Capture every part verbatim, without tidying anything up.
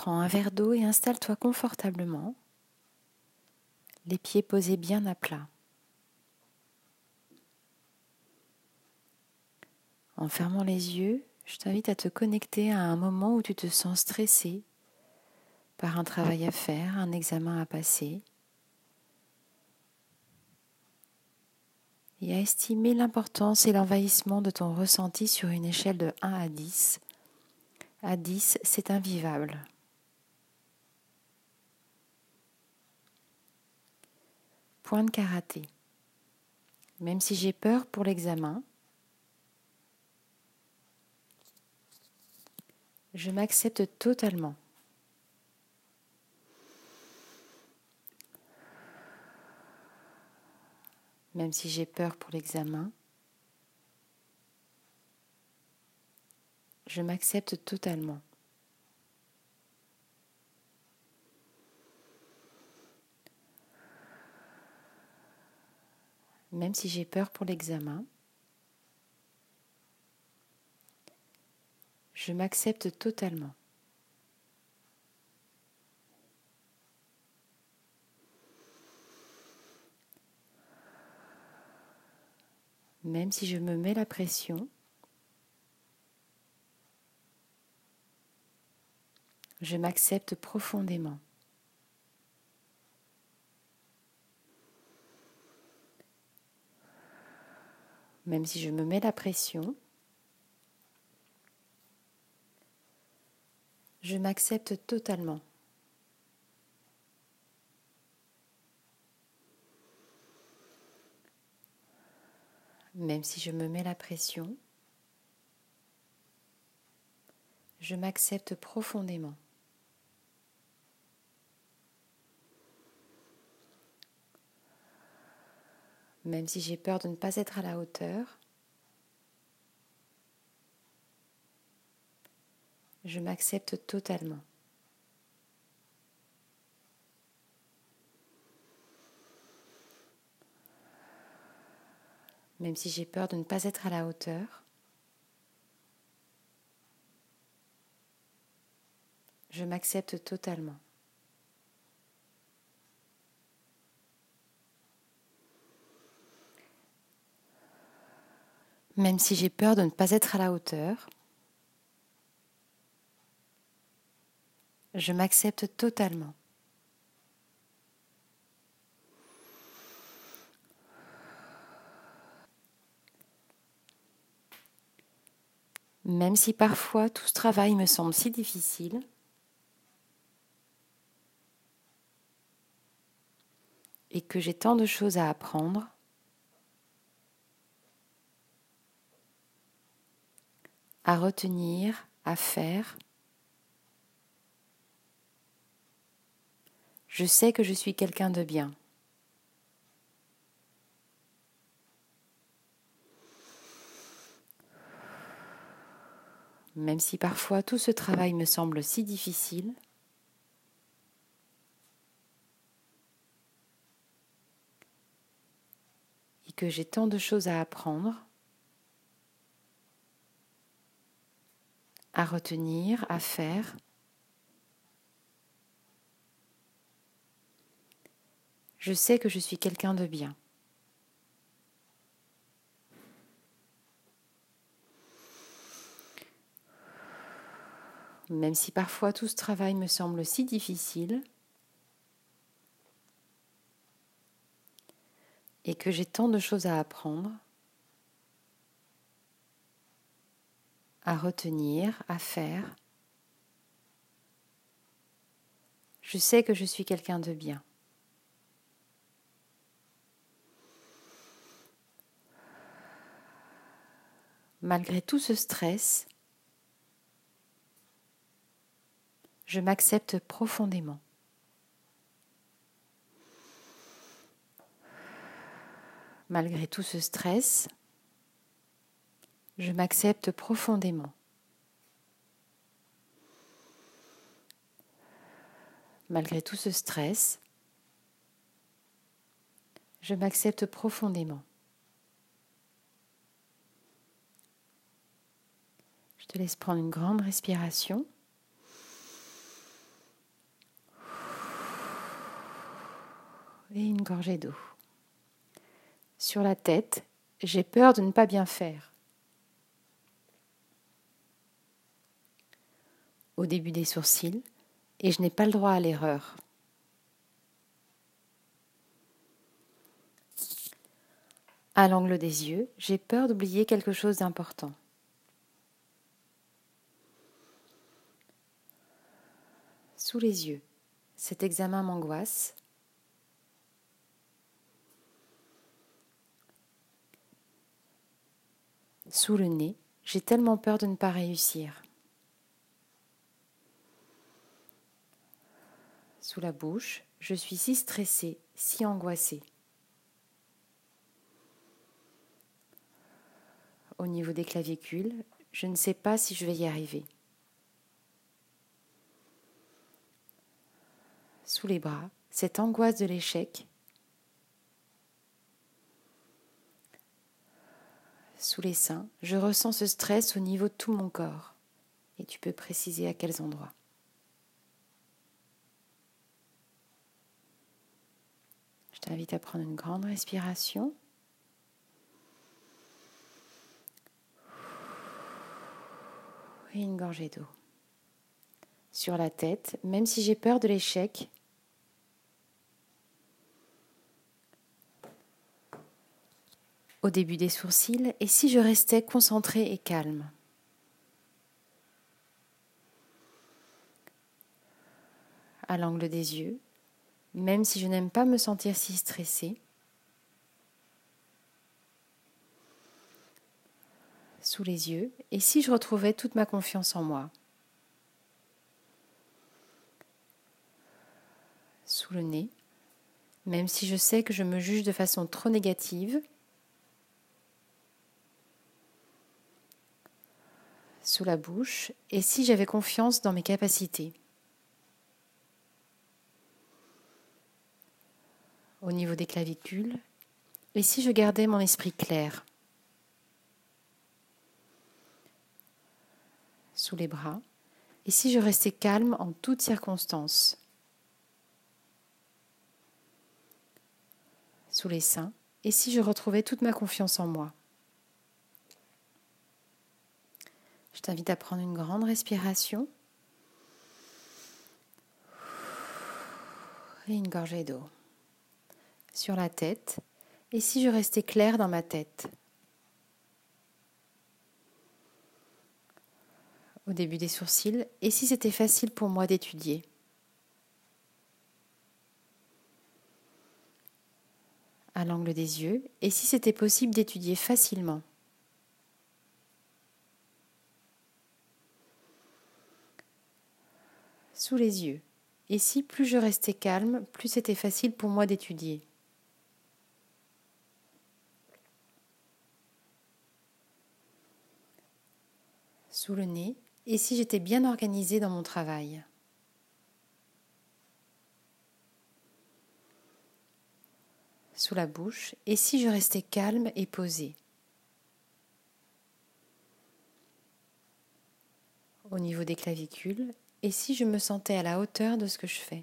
Prends un verre d'eau et installe-toi confortablement, les pieds posés bien à plat. En fermant les yeux, je t'invite à te connecter à un moment où tu te sens stressé par un travail à faire, un examen à passer, et à estimer l'importance et l'envahissement de ton ressenti sur une échelle de un à dix. À dix, c'est invivable. Point de karaté. Même si j'ai peur pour l'examen, je m'accepte totalement. Même si j'ai peur pour l'examen, je m'accepte totalement. Même si j'ai peur pour l'examen, je m'accepte totalement. Même si je me mets la pression, je m'accepte profondément. Même si je me mets la pression, je m'accepte totalement. Même si je me mets la pression, je m'accepte profondément. Même si j'ai peur de ne pas être à la hauteur, je m'accepte totalement. Même si j'ai peur de ne pas être à la hauteur, je m'accepte totalement. Même si j'ai peur de ne pas être à la hauteur, je m'accepte totalement. Même si parfois tout ce travail me semble si difficile, et que j'ai tant de choses à apprendre, à retenir, à faire, je sais que je suis quelqu'un de bien. Même si parfois tout ce travail me semble si difficile, et que j'ai tant de choses à apprendre, à retenir, à faire, je sais que je suis quelqu'un de bien. Même si parfois tout ce travail me semble si difficile, et que j'ai tant de choses à apprendre, à retenir, à faire, je sais que je suis quelqu'un de bien. Malgré tout ce stress, je m'accepte profondément. Malgré tout ce stress, je m'accepte profondément. Malgré tout ce stress, je m'accepte profondément. Je te laisse prendre une grande respiration. Et une gorgée d'eau. Sur la tête, j'ai peur de ne pas bien faire. Au début des sourcils, et je n'ai pas le droit à l'erreur. À l'angle des yeux, j'ai peur d'oublier quelque chose d'important. Sous les yeux, cet examen m'angoisse. Sous le nez, j'ai tellement peur de ne pas réussir. Sous la bouche, je suis si stressée, si angoissée. Au niveau des clavicules, je ne sais pas si je vais y arriver. Sous les bras, cette angoisse de l'échec. Sous les seins, je ressens ce stress au niveau de tout mon corps. Et tu peux préciser à quels endroits. Je t'invite à prendre une grande respiration. Et une gorgée d'eau. Sur la tête, même si j'ai peur de l'échec, au début des sourcils, et si je restais concentrée et calme. À l'angle des yeux, même si je n'aime pas me sentir si stressée. Sous les yeux, et si je retrouvais toute ma confiance en moi. Sous le nez, même si je sais que je me juge de façon trop négative. Sous la bouche, et si j'avais confiance dans mes capacités. Au niveau des clavicules, et si je gardais mon esprit clair. Sous les bras, et si je restais calme en toutes circonstances. Sous les seins, et si je retrouvais toute ma confiance en moi. Je t'invite à prendre une grande respiration et une gorgée d'eau. Sur la tête, et si je restais claire dans ma tête. Au début des sourcils, et si c'était facile pour moi d'étudier. À l'angle des yeux, et si c'était possible d'étudier facilement. Sous les yeux, et si plus je restais calme, plus c'était facile pour moi d'étudier. Sous le nez, et si j'étais bien organisée dans mon travail. Sous la bouche, et si je restais calme et posée. Au niveau des clavicules, et si je me sentais à la hauteur de ce que je fais.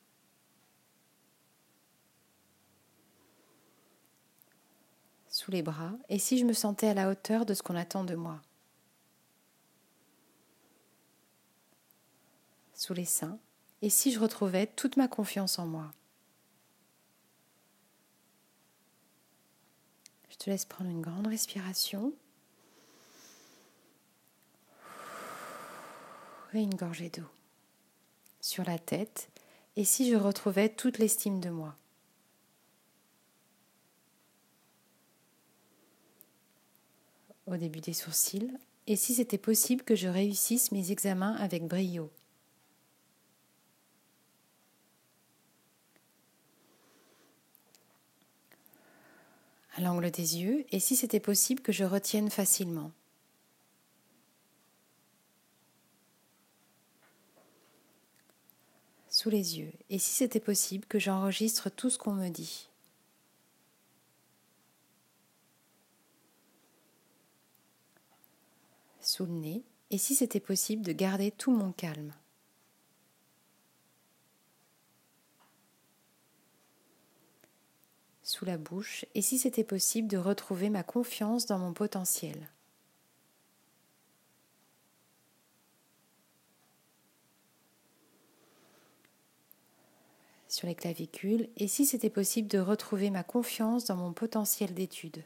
Sous les bras, et si je me sentais à la hauteur de ce qu'on attend de moi. Sous les seins, et si je retrouvais toute ma confiance en moi. Je te laisse prendre une grande respiration et une gorgée d'eau. Sur la tête, et si je retrouvais toute l'estime de moi. Au début des sourcils, et si c'était possible que je réussisse mes examens avec brio. À l'angle des yeux, et si c'était possible que je retienne facilement. Sous les yeux, et si c'était possible que j'enregistre tout ce qu'on me dit. Sous le nez, et si c'était possible de garder tout mon calme. sous la bouche, et si c'était possible de retrouver ma confiance dans mon potentiel. Sur les clavicules, et si c'était possible de retrouver ma confiance dans mon potentiel d'étude.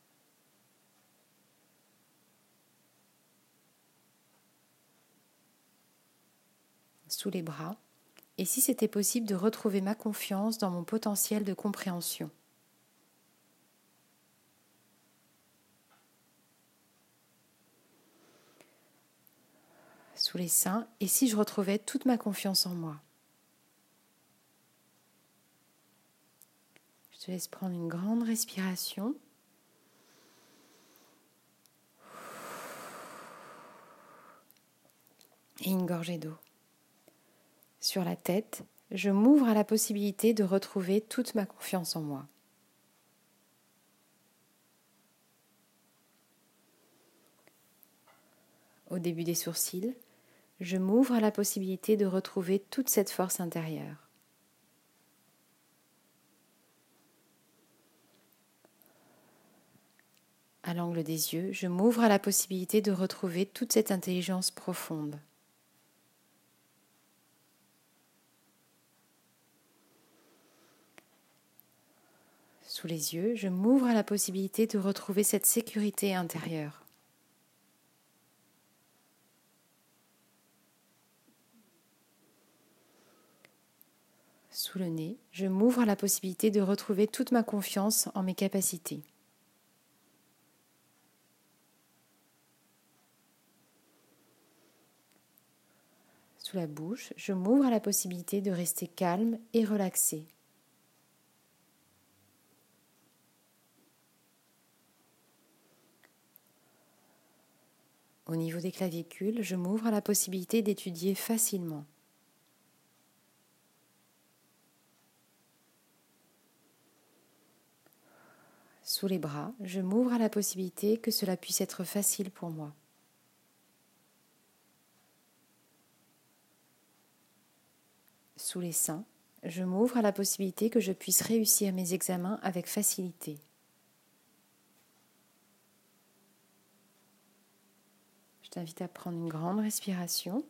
Sous les bras, et si c'était possible de retrouver ma confiance dans mon potentiel de compréhension. Sous les seins, et si je retrouvais toute ma confiance en moi. Je te laisse prendre une grande respiration. Et une gorgée d'eau. Sur la tête, je m'ouvre à la possibilité de retrouver toute ma confiance en moi. Au début des sourcils, je m'ouvre à la possibilité de retrouver toute cette force intérieure. À l'angle des yeux, je m'ouvre à la possibilité de retrouver toute cette intelligence profonde. Sous les yeux, je m'ouvre à la possibilité de retrouver cette sécurité intérieure. Sous le nez, je m'ouvre à la possibilité de retrouver toute ma confiance en mes capacités. Sous la bouche, je m'ouvre à la possibilité de rester calme et relaxé. Au niveau des clavicules, je m'ouvre à la possibilité d'étudier facilement. Sous les bras, je m'ouvre à la possibilité que cela puisse être facile pour moi. Sous les seins, je m'ouvre à la possibilité que je puisse réussir mes examens avec facilité. Je t'invite à prendre une grande respiration.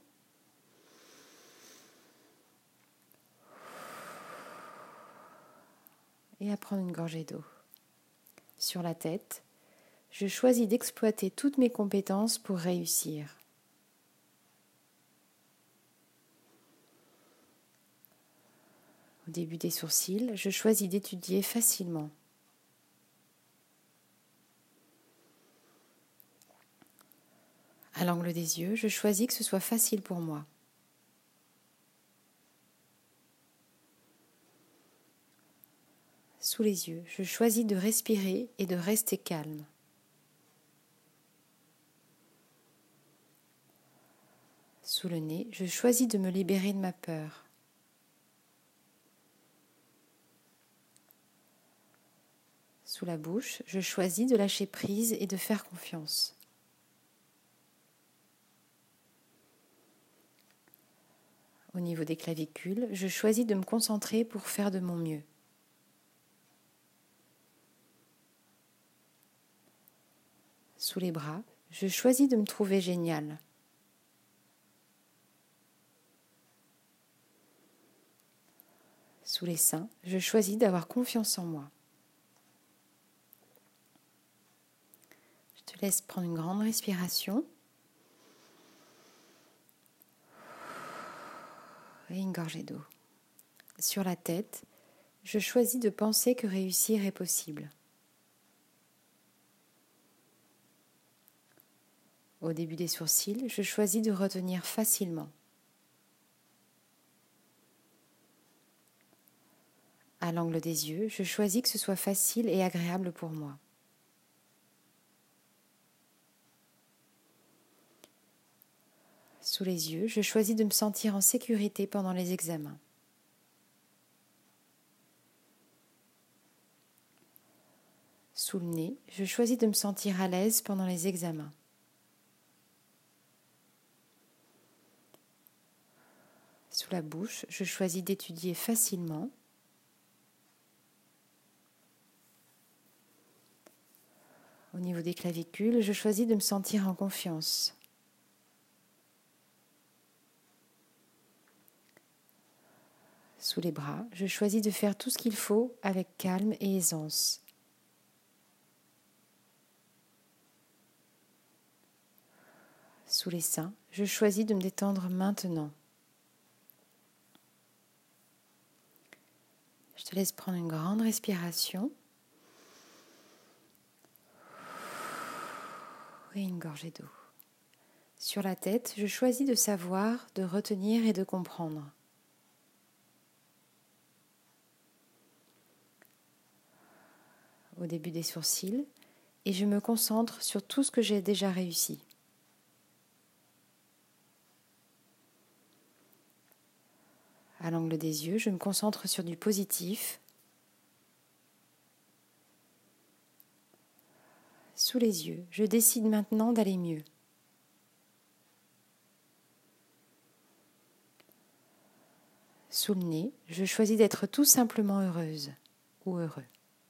Et à prendre une gorgée d'eau. Sur la tête, je choisis d'exploiter toutes mes compétences pour réussir. Au début des sourcils, je choisis d'étudier facilement. À l'angle des yeux, je choisis que ce soit facile pour moi. Sous les yeux, je choisis de respirer et de rester calme. Sous le nez, je choisis de me libérer de ma peur. Sous la bouche, je choisis de lâcher prise et de faire confiance. Au niveau des clavicules, je choisis de me concentrer pour faire de mon mieux. Sous les bras, je choisis de me trouver génial. Sous les seins, je choisis d'avoir confiance en moi. Je te laisse prendre une grande respiration. Et une gorgée d'eau. Sur la tête, je choisis de penser que réussir est possible. Au début des sourcils, je choisis de retenir facilement. À l'angle des yeux, je choisis que ce soit facile et agréable pour moi. Sous les yeux, je choisis de me sentir en sécurité pendant les examens. Sous le nez, je choisis de me sentir à l'aise pendant les examens. Sous la bouche, je choisis d'étudier facilement. Au niveau des clavicules, je choisis de me sentir en confiance. Sous les bras, je choisis de faire tout ce qu'il faut avec calme et aisance. Sous les seins, je choisis de me détendre maintenant. Je te laisse prendre une grande respiration et une gorgée d'eau. Sur la tête, je choisis de savoir, de retenir et de comprendre. Au début des sourcils, et je me concentre sur tout ce que j'ai déjà réussi. À l'angle des yeux, je me concentre sur du positif. Sous les yeux, je décide maintenant d'aller mieux. Sous le nez, je choisis d'être tout simplement heureuse ou heureux.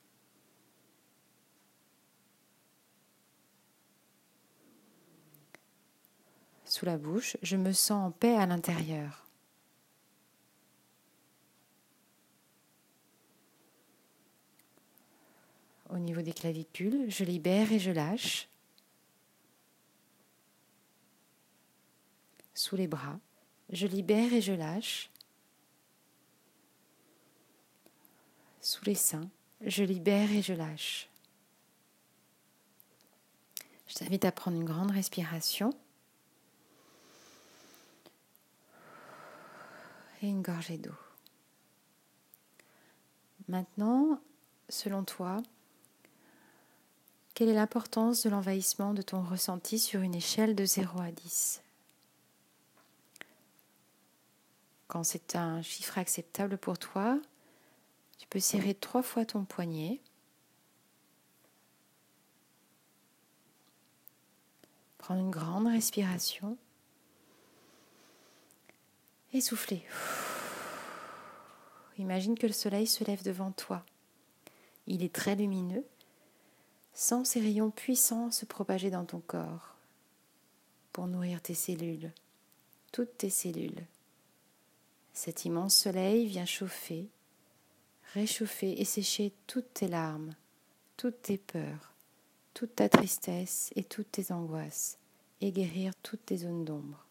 Sous la bouche, je me sens en paix à l'intérieur. Au niveau des clavicules, je libère et je lâche. Sous les bras, je libère et je lâche. Sous les seins, je libère et je lâche. Je t'invite à prendre une grande respiration et une gorgée d'eau. Maintenant, selon toi, quelle est l'importance de l'envahissement de ton ressenti sur une échelle de zéro à dix ? Quand c'est un chiffre acceptable pour toi, tu peux serrer trois fois ton poignet. Prendre une grande respiration. Et souffler. Imagine que le soleil se lève devant toi. Il est très lumineux. Sens ses rayons puissants se propager dans ton corps pour nourrir tes cellules, toutes tes cellules. Cet immense soleil vient chauffer, réchauffer et sécher toutes tes larmes, toutes tes peurs, toute ta tristesse et toutes tes angoisses, et guérir toutes tes zones d'ombre.